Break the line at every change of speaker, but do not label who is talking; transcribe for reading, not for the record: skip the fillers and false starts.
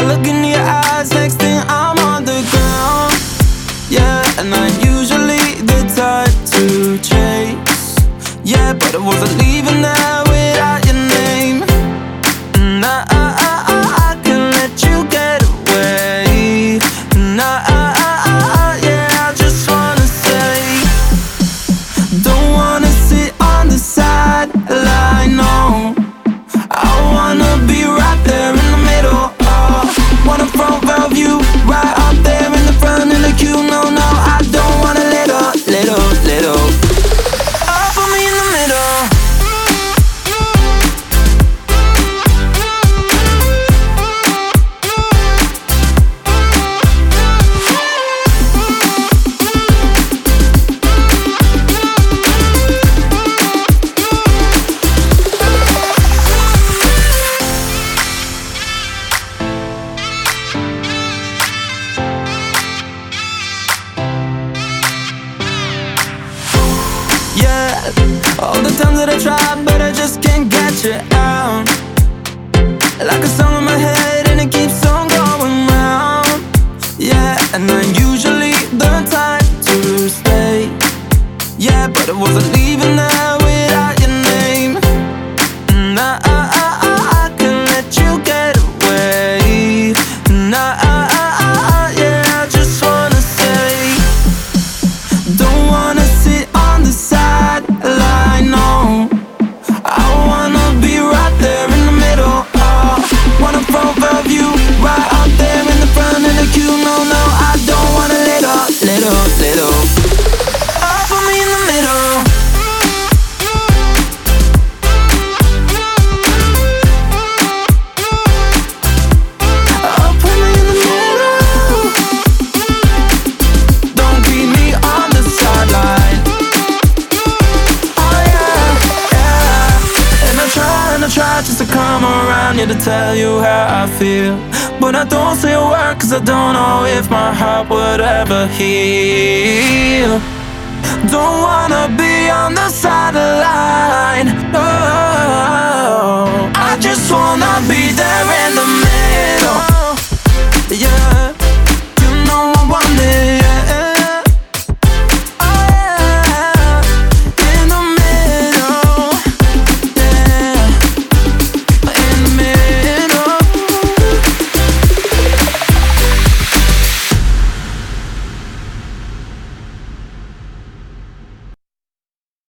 look into your eyes, next thing I'm on the ground. Yeah, and I'm usually the type to chase. Yeah, but I wasn't leaving there without your name. And I can let you get away. And yeah, I just wanna say, don't wanna sit on the sideline, no. I wanna be right there in the middle. Want a front row view, right up there in the front of the queue. No, I don't want a little. Oh, put me in the middle. Yeah, all the times that I tried, but I just can't get you out. Like a song in my head and it keeps on going round. Yeah, and I'm usually the type to stay. Yeah, but I wasn't leaving there without your name. And I can let you get away. And yeah, I just wanna say, don't wanna sit on the sideline, no. I wanna be right there in the middle. Want a front row view, right up there in the front of the queue. No, I don't want a little. Oh, put me in the middle. Oh, put me in the middle. Don't keep me on the sideline. Oh yeah. And I try just to come around here to tell you how I feel, but I don't say a word cause I don't know if my heart would ever heal. Don't wanna be on the sideline, no. I just wanna be there in the middle.